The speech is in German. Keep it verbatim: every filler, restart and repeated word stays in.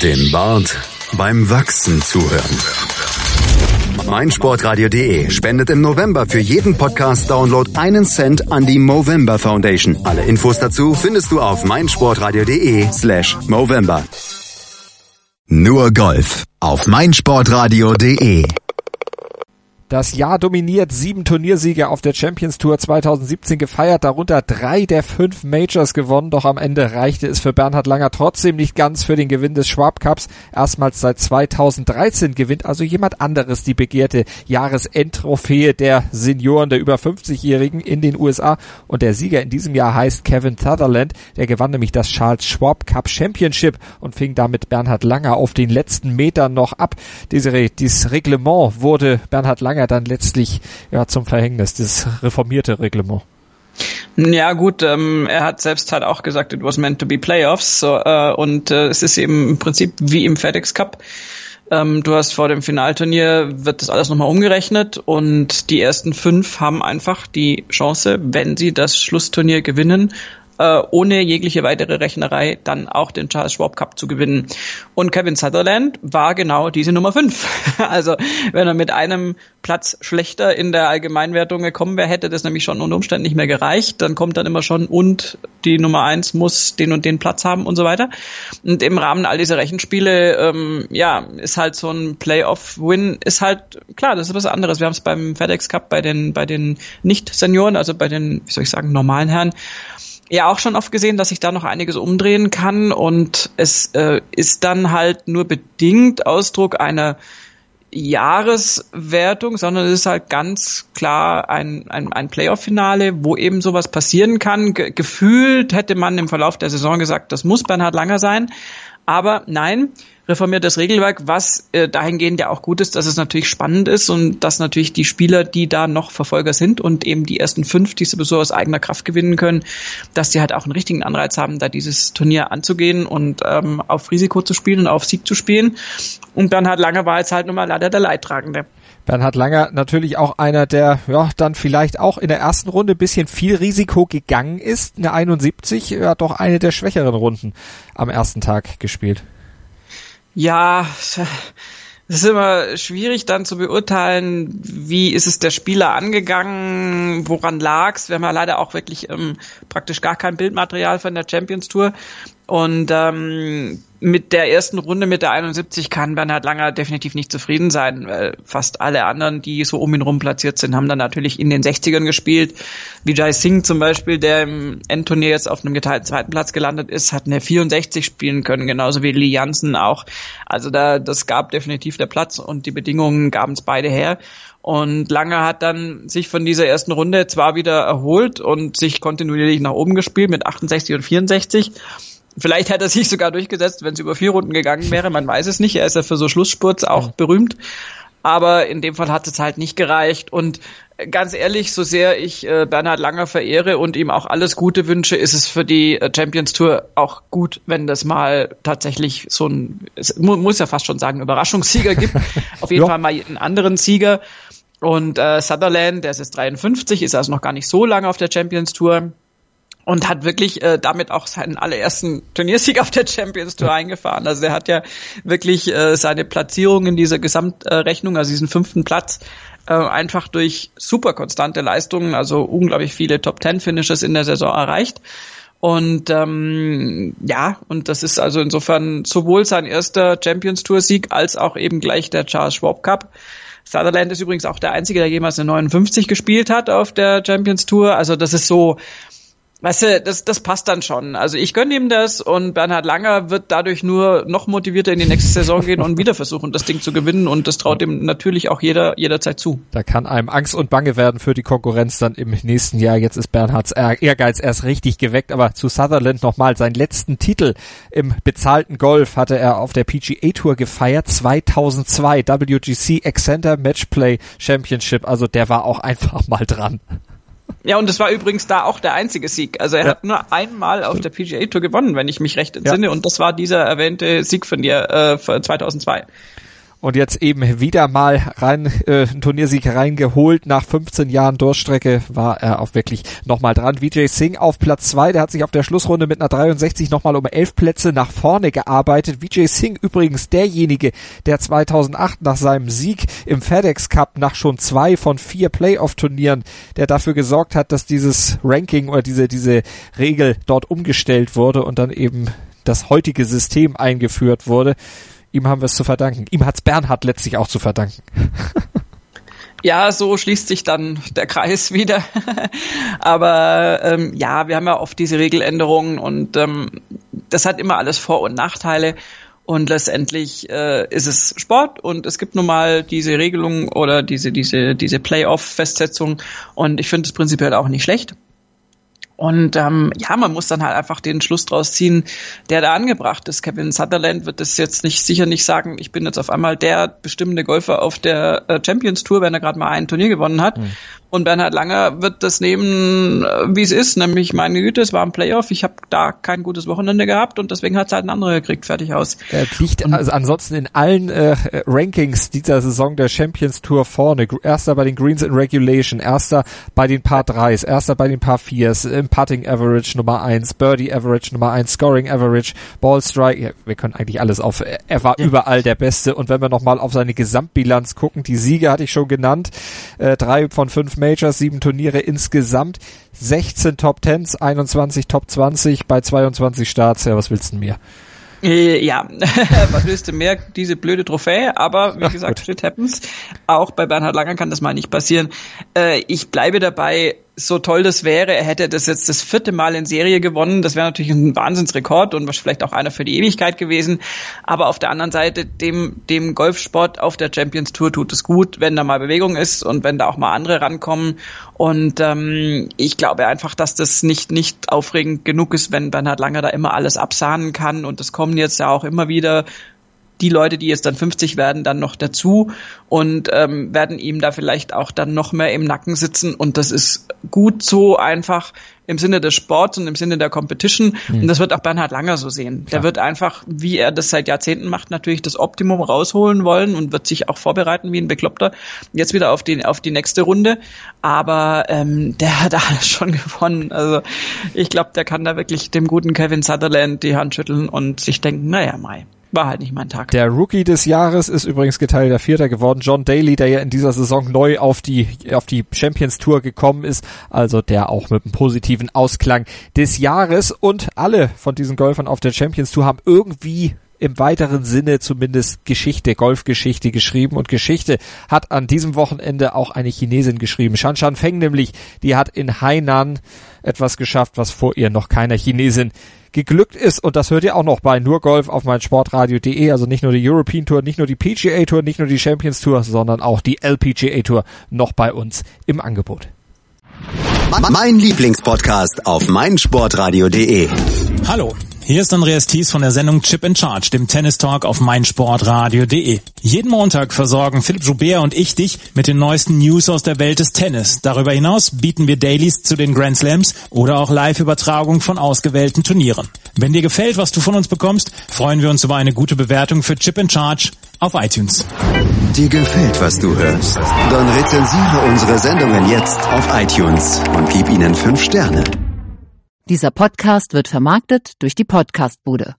Dem Bart beim Wachsen zuhören. meinsportradio punkt de spendet im November für jeden Podcast-Download einen Cent an die Movember Foundation. Alle Infos dazu findest du auf meinsportradio punkt de slash Movember. Nur Golf auf meinsportradio punkt de. Das Jahr dominiert, sieben Turniersiege auf der Champions Tour zwanzig siebzehn gefeiert, darunter drei der fünf Majors gewonnen, doch am Ende reichte es für Bernhard Langer trotzdem nicht ganz für den Gewinn des Schwab Cups. Erstmals seit zweitausenddreizehn gewinnt also jemand anderes die begehrte Jahresendtrophäe der Senioren, der über fünfzigjährigen in den U S A, und der Sieger in diesem Jahr heißt Kevin Sutherland. Der gewann nämlich das Charles Schwab Cup Championship und fing damit Bernhard Langer auf den letzten Metern noch ab. Desiree, dieses Reglement wurde Bernhard Langer dann letztlich ja zum Verhängnis, das reformierte Reglement. Ja gut, ähm, er hat selbst halt auch gesagt, it was meant to be playoffs, so, äh, und äh, es ist eben im Prinzip wie im FedEx Cup. Ähm, du hast vor dem Finalturnier, wird das alles nochmal umgerechnet und die ersten fünf haben einfach die Chance, wenn sie das Schlussturnier gewinnen, ohne jegliche weitere Rechnerei dann auch den Charles Schwab Cup zu gewinnen. Und Kevin Sutherland war genau diese Nummer fünf. Also wenn er mit einem Platz schlechter in der Allgemeinwertung gekommen wäre, hätte das nämlich schon unter Umständen nicht mehr gereicht. Dann kommt dann immer schon, und die Nummer eins muss den und den Platz haben und so weiter. Und im Rahmen all dieser Rechenspiele, ähm, ja, ist halt so ein Playoff-Win, ist halt, klar, das ist was anderes. Wir haben es beim FedEx Cup bei den, bei den Nicht-Senioren, also bei den, wie soll ich sagen, normalen Herren, ja auch schon oft gesehen, dass sich da noch einiges umdrehen kann, und es äh, ist dann halt nur bedingt Ausdruck einer Jahreswertung, sondern es ist halt ganz klar ein, ein, ein Playoff-Finale, wo eben sowas passieren kann. Ge- gefühlt hätte man im Verlauf der Saison gesagt, das muss Bernhard Langer sein, aber nein, reformiert das Regelwerk, was äh, dahingehend ja auch gut ist, dass es natürlich spannend ist und dass natürlich die Spieler, die da noch Verfolger sind und eben die ersten fünf, die sowieso aus eigener Kraft gewinnen können, dass die halt auch einen richtigen Anreiz haben, da dieses Turnier anzugehen und ähm, auf Risiko zu spielen und auf Sieg zu spielen. Und dann hat Langer war jetzt halt nun mal leider der Leidtragende. Bernhard Langer natürlich auch einer, der ja dann vielleicht auch in der ersten Runde ein bisschen viel Risiko gegangen ist. Eine einundsiebzig hat doch eine der schwächeren Runden am ersten Tag gespielt. Ja, es ist immer schwierig dann zu beurteilen, wie ist es der Spieler angegangen, woran lag's. Wir haben ja leider auch wirklich ähm, praktisch gar kein Bildmaterial von der Champions Tour. Und ähm, mit der ersten Runde, mit der einundsiebzig, kann Bernhard Langer definitiv nicht zufrieden sein, weil fast alle anderen, die so um ihn rum platziert sind, haben dann natürlich in den sechzigern gespielt. Vijay Singh zum Beispiel, der im Endturnier jetzt auf einem geteilten zweiten Platz gelandet ist, hat eine vierundsechzig spielen können, genauso wie Lee Jansen auch. Also da, das gab definitiv der Platz und die Bedingungen gaben es beide her. Und Langer hat dann sich von dieser ersten Runde zwar wieder erholt und sich kontinuierlich nach oben gespielt mit achtundsechzig und vierundsechzig. Vielleicht hätte er sich sogar durchgesetzt, wenn es über vier Runden gegangen wäre. Man weiß es nicht. Er ist ja für so Schlussspurts auch berühmt. Aber in dem Fall hat es halt nicht gereicht. Und ganz ehrlich, so sehr ich äh, Bernhard Langer verehre und ihm auch alles Gute wünsche, ist es für die äh, Champions Tour auch gut, wenn das mal tatsächlich so ein, es mu- muss ja fast schon sagen, Überraschungssieger gibt. Auf jeden ja. Fall mal einen anderen Sieger. Und äh, Sutherland, der ist jetzt dreiundfünfzig, ist also noch gar nicht so lange auf der Champions Tour. Und hat wirklich äh, damit auch seinen allerersten Turniersieg auf der Champions Tour eingefahren. Also er hat ja wirklich äh, seine Platzierung in dieser Gesamtrechnung, also diesen fünften Platz, äh, einfach durch super konstante Leistungen, also unglaublich viele Top-Ten-Finishes in der Saison erreicht. Und ähm, ja, und das ist also insofern sowohl sein erster Champions Tour-Sieg als auch eben gleich der Charles Schwab Cup. Sutherland ist übrigens auch der Einzige, der jemals eine neunundfünfzig gespielt hat auf der Champions Tour. Also das ist so, weißt du, das, das passt dann schon. Also ich gönne ihm das, und Bernhard Langer wird dadurch nur noch motivierter in die nächste Saison gehen und wieder versuchen, das Ding zu gewinnen, und das traut ihm natürlich auch jeder jederzeit zu. Da kann einem Angst und Bange werden für die Konkurrenz dann im nächsten Jahr. Jetzt ist Bernhards Ehrgeiz erst richtig geweckt, aber zu Sutherland nochmal. Seinen letzten Titel im bezahlten Golf hatte er auf der P G A Tour gefeiert, zweitausendzwei, W G C Accenture Matchplay Championship. Also der war auch einfach mal dran. Ja, und das war übrigens da auch der einzige Sieg. Also er ja. hat nur einmal auf der P G A Tour gewonnen, wenn ich mich recht entsinne. Ja. Und das war dieser erwähnte Sieg von dir äh, zweitausendzwei. Und jetzt eben wieder mal rein, äh, einen Turniersieg reingeholt. Nach fünfzehn Jahren Durststrecke war er auch wirklich nochmal dran. Vijay Singh auf Platz zwei, der hat sich auf der Schlussrunde mit einer dreiundsechzig nochmal um elf Plätze nach vorne gearbeitet. Vijay Singh übrigens derjenige, der zweitausendacht nach seinem Sieg im FedEx Cup nach schon zwei von vier Playoff-Turnieren, der dafür gesorgt hat, dass dieses Ranking oder diese, diese Regel dort umgestellt wurde und dann eben das heutige System eingeführt wurde. Ihm haben wir es zu verdanken. Ihm hat's Bernhard letztlich auch zu verdanken. Ja, so schließt sich dann der Kreis wieder. Aber ähm, ja, wir haben ja oft diese Regeländerungen und ähm, das hat immer alles Vor- und Nachteile. Und letztendlich äh, ist es Sport und es gibt nun mal diese Regelung oder diese diese diese Playoff-Festsetzung und ich finde es prinzipiell auch nicht schlecht. Und ähm, ja, man muss dann halt einfach den Schluss draus ziehen, der da angebracht ist. Kevin Sutherland wird das jetzt nicht sicher nicht sagen, ich bin jetzt auf einmal der bestimmende Golfer auf der äh, Champions Tour, wenn er gerade mal ein Turnier gewonnen hat. Mhm. Und Bernhard Langer wird das nehmen, wie es ist, nämlich meine Güte, es war ein Playoff, ich habe da kein gutes Wochenende gehabt und deswegen hat es halt ein anderer gekriegt, fertig aus. Er liegt also ansonsten in allen äh, Rankings dieser Saison der Champions Tour vorne. Erster bei den Greens in Regulation, erster bei den Par dreis, erster bei den Par viers, im Putting Average Nummer eins, Birdie Average Nummer eins, Scoring Average, Ball Strike, ja, wir können eigentlich alles auf, er war ja überall der Beste und wenn wir nochmal auf seine Gesamtbilanz gucken, die Siege hatte ich schon genannt, äh, drei von fünf Majors, sieben Turniere insgesamt, sechzehn Top Tens, einundzwanzig Top zwanzig bei zweiundzwanzig Starts. Ja, was willst du denn mehr? Ja, was willst du mehr? Diese blöde Trophäe, aber wie Ach, gesagt, gut. Shit happens. Auch bei Bernhard Langer kann das mal nicht passieren. Äh, ich bleibe dabei, so toll das wäre, er hätte das jetzt das vierte Mal in Serie gewonnen. Das wäre natürlich ein Wahnsinnsrekord und vielleicht auch einer für die Ewigkeit gewesen. Aber auf der anderen Seite, dem dem Golfsport auf der Champions Tour tut es gut, wenn da mal Bewegung ist und wenn da auch mal andere rankommen. Und ähm, ich glaube einfach, dass das nicht nicht aufregend genug ist, wenn Bernhard Langer da immer alles absahnen kann. Und das kommen jetzt ja auch immer wieder die Leute, die jetzt dann fünfzig werden, dann noch dazu und ähm, werden ihm da vielleicht auch dann noch mehr im Nacken sitzen und das ist gut so einfach im Sinne des Sports und im Sinne der Competition mhm. und das wird auch Bernhard Langer so sehen. Der ja. wird einfach, wie er das seit Jahrzehnten macht, natürlich das Optimum rausholen wollen und wird sich auch vorbereiten wie ein Bekloppter jetzt wieder auf die auf die nächste Runde, aber ähm, der hat alles schon gewonnen. Also ich glaube, der kann da wirklich dem guten Kevin Sutherland die Hand schütteln und sich denken, naja, Mai. War halt nicht mein Tag. Der Rookie des Jahres ist übrigens geteilter Vierter geworden. John Daly, der ja in dieser Saison neu auf die auf die Champions Tour gekommen ist. Also der auch mit einem positiven Ausklang des Jahres. Und alle von diesen Golfern auf der Champions Tour haben irgendwie im weiteren Sinne zumindest Geschichte, Golfgeschichte geschrieben. Und Geschichte hat an diesem Wochenende auch eine Chinesin geschrieben. Shan Shan Feng nämlich, die hat in Hainan etwas geschafft, was vor ihr noch keiner Chinesin geglückt ist und das hört ihr auch noch bei Nur Golf auf meinsportradio punkt de, also nicht nur die European Tour, nicht nur die P G A Tour, nicht nur die Champions Tour, sondern auch die L P G A Tour noch bei uns im Angebot. Mein Lieblingspodcast auf meinsportradio punkt de. Hallo, hier ist Andreas Thies von der Sendung Chip in Charge, dem Tennis-Talk auf meinsportradio punkt de. Jeden Montag versorgen Philipp Joubert und ich dich mit den neuesten News aus der Welt des Tennis. Darüber hinaus bieten wir Dailies zu den Grand Slams oder auch Live-Übertragung von ausgewählten Turnieren. Wenn dir gefällt, was du von uns bekommst, freuen wir uns über eine gute Bewertung für Chip in Charge auf iTunes. Dir gefällt, was du hörst? Dann rezensiere unsere Sendungen jetzt auf iTunes und gib ihnen fünf Sterne. Dieser Podcast wird vermarktet durch die Podcastbude.